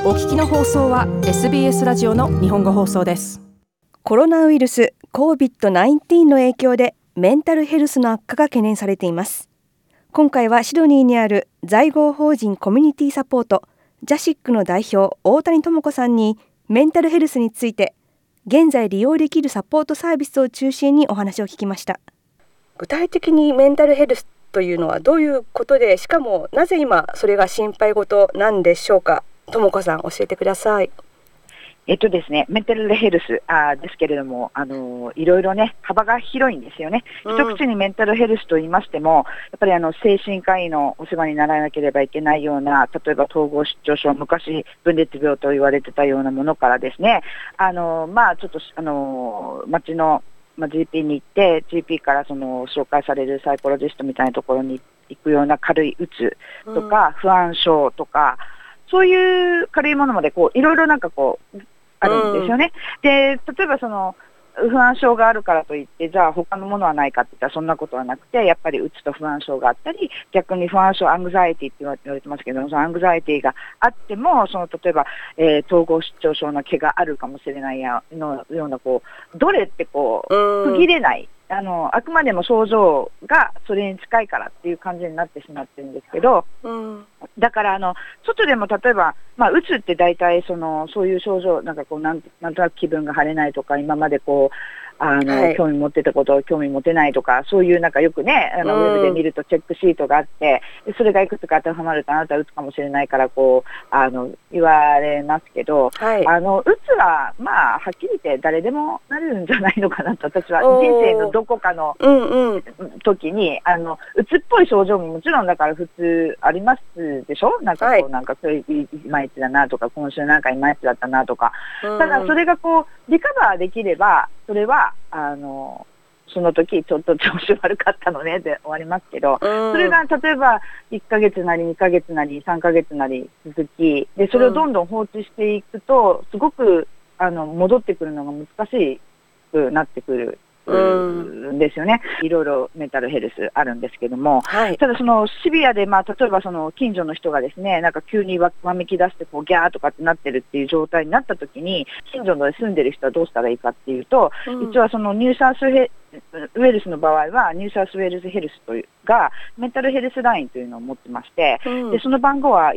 お聞きの放送は SBS ラジオの日本語放送です。 コロナウイルス COVID-19 の影響でメンタルヘルスの悪化が懸念されています。今回はシドニーにある在郷法人コミュニティサポートジャシックの代表大谷智子さんにメンタルヘルスについて現在利用できるサポートサービスを中心にお話を聞きました。具体的にメンタルヘルスというのはどういうことで、しかもなぜ今それが心配事なんでしょうか。智子さん教えてください。 ですね、メンタルヘルスですけれども、いろいろね、幅が広いんですよね。一口にメンタルヘルスと言いましても、やっぱり精神科医のお世話にならなければいけないような、例えば統合失調症、昔分裂病と言われてたようなものからですね、ちょっと町のGP に行って、GP から紹介されるサイコロジストみたいなところに行くような軽いうつとか、不安症とか、そういう軽いものまでいろいろあるんですよね。で、例えば不安症があるからといって、じゃあ他のものはないかって言ったらそんなことはなくて、やっぱりうつと不安症があったり、逆に不安症、アングザイティって言われてますけども、そのアングザイティがあっても、例えば、統合失調症の毛があるかもしれないような、どれって区切れない。あくまでも症状がそれに近いからっていう感じになってしまってるんですけど、だから外でも例えば、うつって大体そういう症状、なんとなく気分が晴れないとか、今まで興味持ってたことを興味持てないとか、そういうよくね、ウェブで見るとチェックシートがあって、それがいくつか当てはまるとあなたはうつかもしれないから言われますけど、うつははっきり言って誰でもなるんじゃないのかなと、私は人生のどこかの時にうつっぽい症状ももちろんだから普通ありますでしょ。そういういまいちだなとか、今週いまいちだったなとか、ただそれがリカバーできれば、それはその時ちょっと調子悪かったのねで終わりますけど、それが例えば1ヶ月なり2ヶ月なり3ヶ月なり続きで、それをどんどん放置していくと、すごく戻ってくるのが難しくなってくるんですよね。いろいろメンタルヘルスあるんですけども、ただシビアで、例えば近所の人がですね、急にわめき出してギャーとかってなってるっていう状態になった時に、近所で住んでる人はどうしたらいいかっていうと、一応ニューサウスウェールズの場合はニューサウスウェールズヘルスというがメンタルヘルスラインというのを持ってまして、でその番号は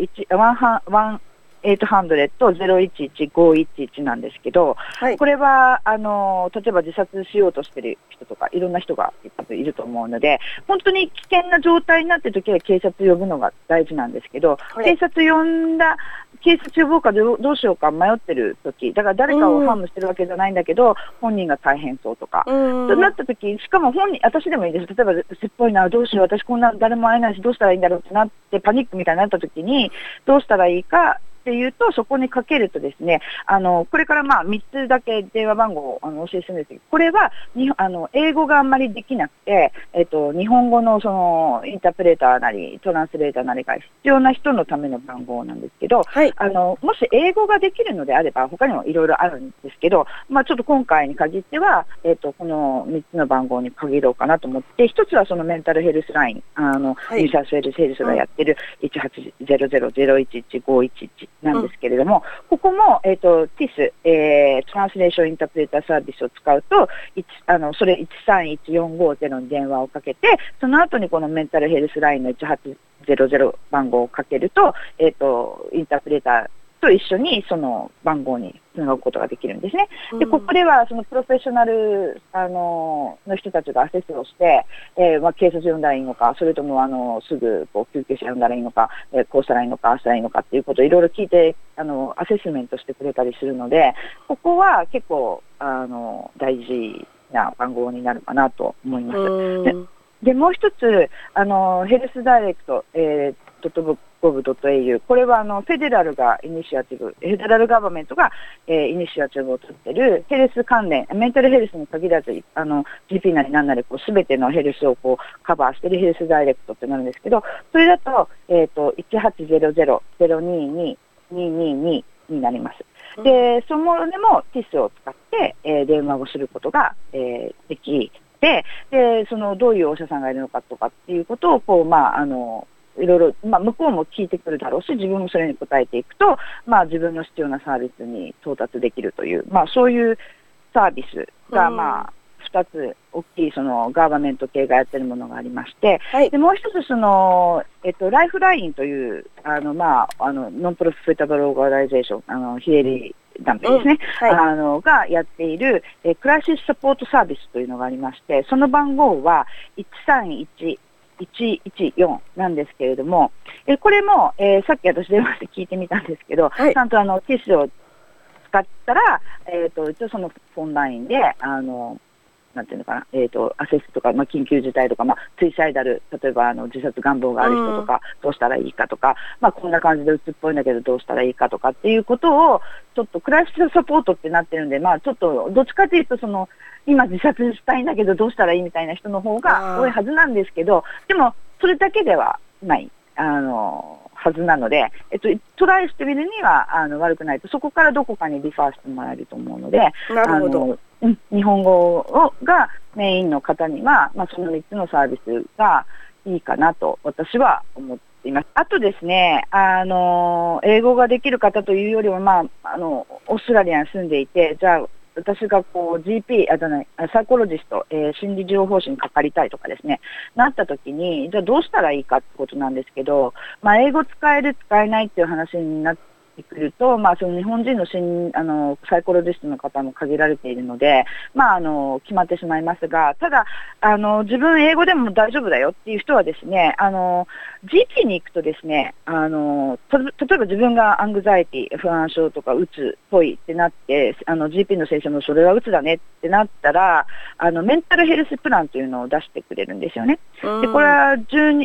800-011511なんですけど、これは例えば自殺しようとしている人とかいろんな人がいると思うので、本当に危険な状態になっているときは警察呼ぶのが大事なんですけど、警察呼ぼうかどうしようか迷ってるとき、だから誰かをハームしてるわけじゃないんだけど本人が大変そうとか、となったとき、しかも私でもいいです。例えばせっぽいな、どうしよう、私こんな誰も会えないしどうしたらいいんだろうってなってパニックみたいになったときにどうしたらいいかっていうと、そこにかけるとですね、これから3つだけ電話番号をお教えするんですけど、これは英語があんまりできなくて、日本語のインタープレーターなりトランスレーターなりが必要な人のための番号なんですけど、もし英語ができるのであれば他にもいろいろあるんですけど、ちょっと今回に限っては、この3つの番号に限ろうかなと思って、一つはそのメンタルヘルスライン、ニューサウスウェールズヘルスがやってる 1800-011511なんですけれども、ここも、TIS、トランスレーションインタープレーターサービスを使うと、それ131450に電話をかけて、その後にこのメンタルヘルスラインの1800番号をかけると、インタープレーターと一緒にその番号につなぐことができるんですね。でここではそのプロフェッショナルの人たちがアセスをして、警察呼んだらいいのか、それともすぐ救急車呼んだらいいのか、こうしたらいいのかああしたらいいのかっていうことをいろいろ聞いてアセスメントしてくれたりするので、ここは結構大事な番号になるかなと思います。でもう一つヘルスダイレクト、.gov.au、 これはフェデラルがイニシアチブ、フェデラルガバメントが、イニシアチブを取っているヘルス関連、メンタルヘルスに限らずGP なり何なり全てのヘルスをカバーしているヘルスダイレクトってなるんですけど、それだと、1800-022-222になります。でそれも TIS を使って、電話をすることが、できでどういうお医者さんがいるのかとかっていうことをいろいろ、向こうも聞いてくるだろうし、自分もそれに答えていくと、自分の必要なサービスに到達できるという、そういうサービスが、2つ大きいそのガーバメント系がやってるものがありまして、 はい、 でもう一つライフラインというノンプロフィッタブルオーガナイゼーション、非営利団体ですね、がやっている、クライシスサポートサービスというのがありまして、その番号は131-114なんですけれども、これも、さっき私電話して聞いてみたんですけど、ちゃんとティッシュを使ったら、一応そのフォンラインでなんていうのかな、アセスとか、緊急事態とか、スイサイダル、例えば自殺願望がある人とか、どうしたらいいかとか、こんな感じで鬱っぽいんだけどどうしたらいいかとかっていうことを、ちょっとクライシスサポートってなってるんで、ちょっとどっちかというと今自殺したいんだけどどうしたらいいみたいな人の方が多いはずなんですけど、でもそれだけではないはずなので、トライしてみるには悪くないと、そこからどこかにリファーしてもらえると思うので、 なるほど。 日本語がメインの方には、その3つのサービスがいいかなと私は思っています。あとですね、英語ができる方というよりは、オーストラリアに住んでいて、じゃあ私がGP、サイコロジスト、心理療法士にかかりたいとかですね、なった時に、じゃあどうしたらいいかってことなんですけど、英語使える、使えないっていう話になってくると、その日本人のサイコロジストの方も限られているので、決まってしまいますが、ただ、自分英語でも大丈夫だよっていう人はですね、GP に行くとですね、例えば自分がアングザイティ、不安症とかうつっぽいってなって、GP の先生もそれはうつだねってなったら、メンタルヘルスプランというのを出してくれるんですよね。で、これは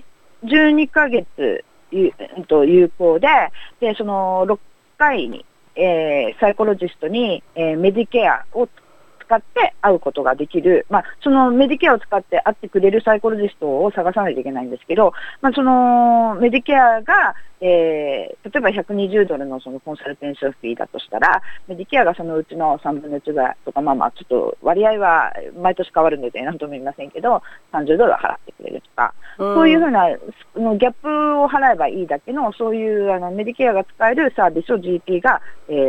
12ヶ月有効で、その6回に、サイコロジストに、メディケアを使って会うことができる、そのメディケアを使って会ってくれるサイコロジストを探さないといけないんですけど、そのメディケアが、例えば$120のそのコンサルテンションフィーだとしたら、メディケアがそのうちの3分の1ぐらいとか、ちょっと割合は毎年変わるので何とも言いませんけど、$30払ってくれるとか、そういうふうなギャップを払えばいいだけの、そういうメディケアが使えるサービスを GP が、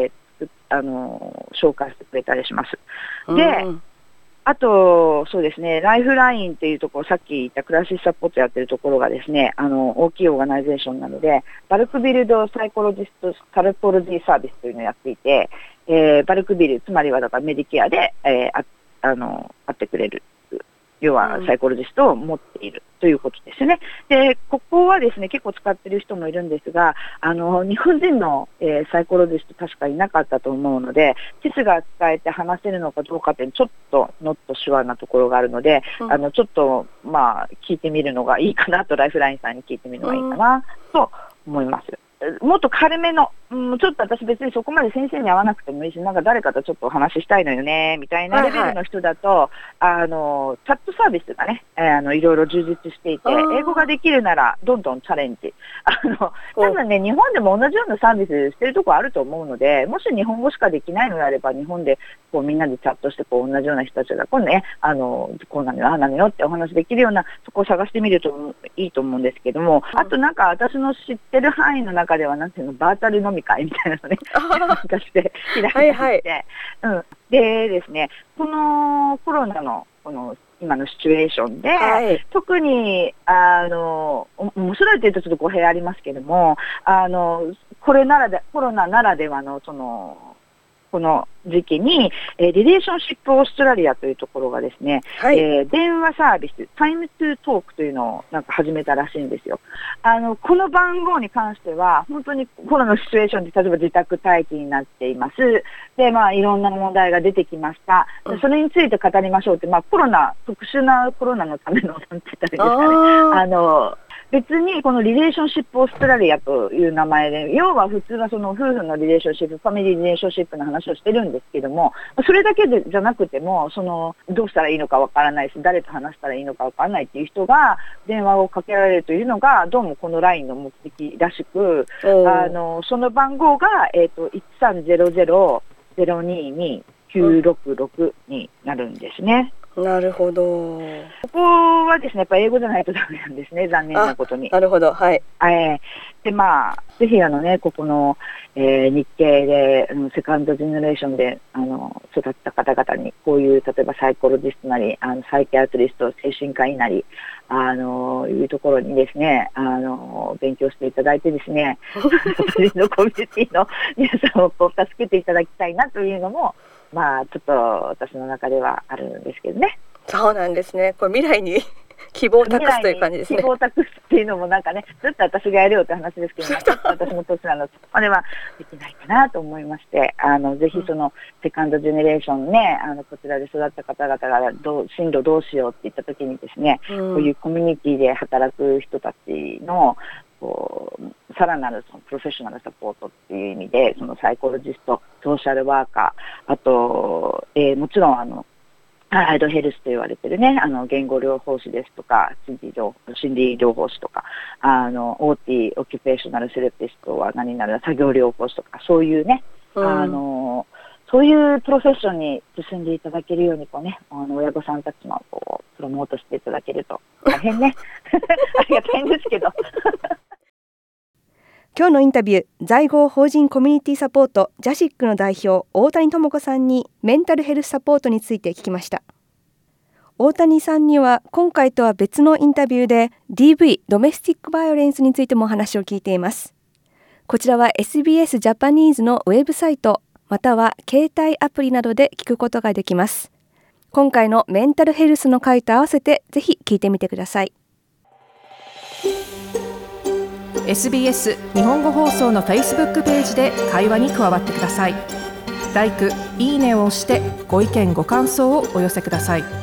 紹介してくれたりします。で、あと、そうですね、ライフラインっていうところ、さっき言ったクライシスサポートやってるところがですね、大きいオーガナイゼーションなので、バルクビルドサイコロジストサルコロジーサービスというのをやっていて、バルクビル、つまりはだからメディケアで、会ってくれる。要はサイコロジストを持っているということですね。で、ここはですね、結構使っている人もいるんですが、日本人の、サイコロジスト確かいなかったと思うので、ティスが使えて話せるのかどうかってちょっとノットシュアなところがあるので、ちょっと聞いてみるのがいいかなと、ライフラインさんに聞いてみるのがいいかなと思います。もっと軽めの、ちょっと私別にそこまで先生に会わなくてもいいし、なんか誰かとちょっとお話ししたいのよね、みたいなレベルの人だと、チャットサービスがね、いろいろ充実していて、英語ができるならどんどんチャレンジ。多分ね、日本でも同じようなサービスしてるとこあると思うので、もし日本語しかできないのであれば、日本でみんなでチャットして同じような人たちが今度ね、こうなのよ、ああなのよってお話できるようなとこを探してみるといいと思うんですけども、あとなんか私の知ってる範囲の中では、なんていうの、バーチャル飲み会みたいなのね、出して開いていて、でですね、このコロナの今のシチュエーションで、特に面白いというとちょっと語弊ありますけども、コロナならではのこの時期に、リレーションシップオーストラリアというところがですね、電話サービス、タイムトゥートークというのをなんか始めたらしいんですよ。この番号に関しては、本当にコロナのシチュエーションで、例えば自宅待機になっています。で、いろんな問題が出てきました。それについて語りましょうって、特殊なコロナのための、なんて言ったらいいですかね。別にこのリレーションシップオーストラリアという名前で、要は普通はその夫婦のリレーションシップ、ファミリーリレーションシップの話をしてるんですけども、それだけじゃなくても、どうしたらいいのかわからないし、誰と話したらいいのかわからないっていう人が電話をかけられるというのが、どうもこの LINE の目的らしく、その番号が、1300-022-966になるんですね。 なるほど。 ここはですね、やっぱり英語じゃないとダメなんですね、残念なことに。 なるほど、はい。 で、ぜひここの、日系でセカンドジェネレーションで育った方々に、こういう例えばサイコロジストなりサイキアトリスト、精神科医なりいうところにですね勉強していただいてですね私のコミュニティの皆さんをこう助けていただきたいなというのもちょっと私の中ではあるんですけどね。 そうなんですね。これ未来に希望を託すという感じですね。 希望を託すっていうのもずっと私がやるよって話ですけど、私の年なのであれはできないかなと思いまして、ぜひそのセカンドジェネレーションねこちらで育った方々が進路どうしようって言った時にですね、こういうコミュニティで働く人たちのさらなるそのプロフェッショナルサポートっていう意味で、そのサイコロジスト、ソーシャルワーカー、あと、もちろんアライドヘルスと言われてるね、言語療法士ですとか、心理療法士とか、OT、オキュペーショナルセラピストは何になる作業療法士とか、そういうね、そういうプロフェッションに進んでいただけるように、親御さんたちもプロモートしていただけると、大変ね、ありがたいんですけど。 今日のインタビュー、在郷法人コミュニティサポートジャシックの代表大谷智子さんにメンタルヘルスサポートについて聞きました。大谷さんには今回とは別のインタビューで DV ドメスティックバイオレンスについてもお話を聞いています。こちらは SBS ジャパニーズのウェブサイトまたは携帯アプリなどで聞くことができます。今回のメンタルヘルスの回と合わせてぜひ聞いてみてください。 SBS 日本語放送の Facebook ページで会話に加わってください。LIKE、いいねを押してご意見ご感想をお寄せください。